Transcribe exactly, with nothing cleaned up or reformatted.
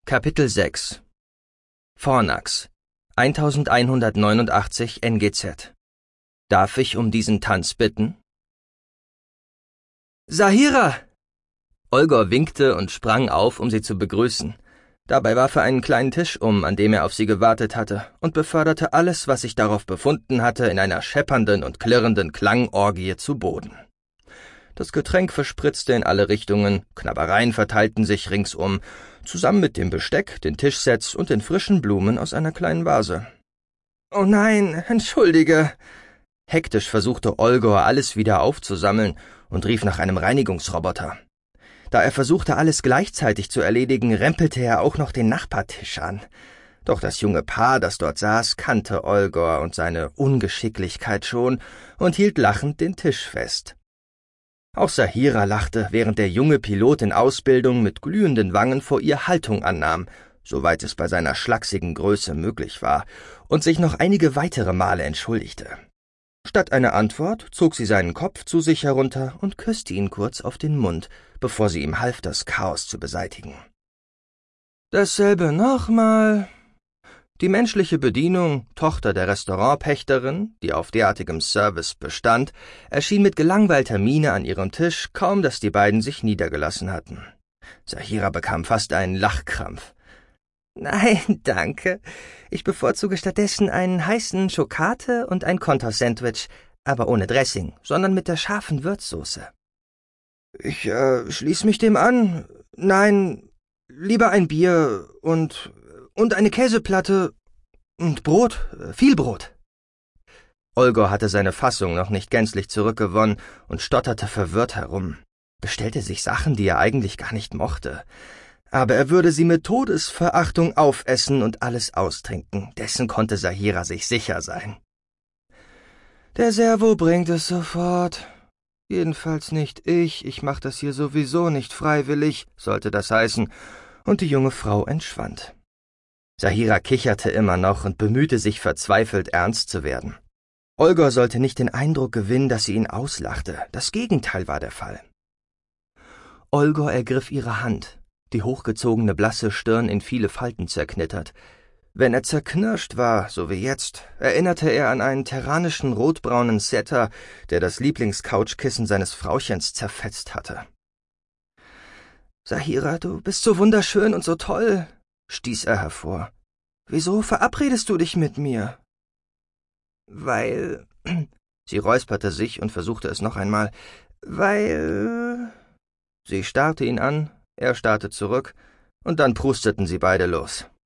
Kapitel sechs Fornax elfhundertneunundachtzig N G Z. Darf ich um diesen Tanz bitten? Sahira! Olgor winkte und sprang auf, um sie zu begrüßen. Dabei warf er einen kleinen Tisch um, an dem er auf sie gewartet hatte, und beförderte alles, was sich darauf befunden hatte, in einer scheppernden und klirrenden Klangorgie zu Boden. Das Getränk verspritzte in alle Richtungen, Knabbereien verteilten sich ringsum, zusammen mit dem Besteck, den Tischsets und den frischen Blumen aus einer kleinen Vase. »Oh nein, entschuldige!« Hektisch versuchte Olgor, alles wieder aufzusammeln und rief nach einem Reinigungsroboter. Da er versuchte, alles gleichzeitig zu erledigen, rempelte er auch noch den Nachbartisch an. Doch das junge Paar, das dort saß, kannte Olgor und seine Ungeschicklichkeit schon und hielt lachend den Tisch fest. Auch Sahira lachte, während der junge Pilot in Ausbildung mit glühenden Wangen vor ihr Haltung annahm, soweit es bei seiner schlachsigen Größe möglich war, und sich noch einige weitere Male entschuldigte. Statt einer Antwort zog sie seinen Kopf zu sich herunter und küsste ihn kurz auf den Mund, bevor sie ihm half, das Chaos zu beseitigen. Dasselbe nochmal. Die menschliche Bedienung, Tochter der Restaurantpächterin, die auf derartigem Service bestand, erschien mit gelangweilter Miene an ihrem Tisch, kaum dass die beiden sich niedergelassen hatten. Sahira bekam fast einen Lachkrampf. »Nein, danke. Ich bevorzuge stattdessen einen heißen Schokate und ein Konter-Sandwich, aber ohne Dressing, sondern mit der scharfen Würzsoße.« »Ich äh, schließ mich dem an. Nein, lieber ein Bier und... und eine Käseplatte und Brot, viel Brot.« Olgor hatte seine Fassung noch nicht gänzlich zurückgewonnen und stotterte verwirrt herum, bestellte sich Sachen, die er eigentlich gar nicht mochte. Aber er würde sie mit Todesverachtung aufessen und alles austrinken, dessen konnte Sahira sich sicher sein. »Der Servo bringt es sofort. Jedenfalls nicht ich, ich mach das hier sowieso nicht freiwillig«, sollte das heißen, und die junge Frau entschwand. Sahira kicherte immer noch und bemühte sich verzweifelt, ernst zu werden. Olgor sollte nicht den Eindruck gewinnen, dass sie ihn auslachte. Das Gegenteil war der Fall. Olgor ergriff ihre Hand, die hochgezogene blasse Stirn in viele Falten zerknittert. Wenn er zerknirscht war, so wie jetzt, erinnerte er an einen terranischen rotbraunen Setter, der das Lieblingscouchkissen seines Frauchens zerfetzt hatte. »Sahira, du bist so wunderschön und so toll«, stieß er hervor. »Wieso verabredest du dich mit mir?« »Weil...« Sie räusperte sich und versuchte es noch einmal. »Weil...« Sie starrte ihn an, er starrte zurück, und dann prusteten sie beide los.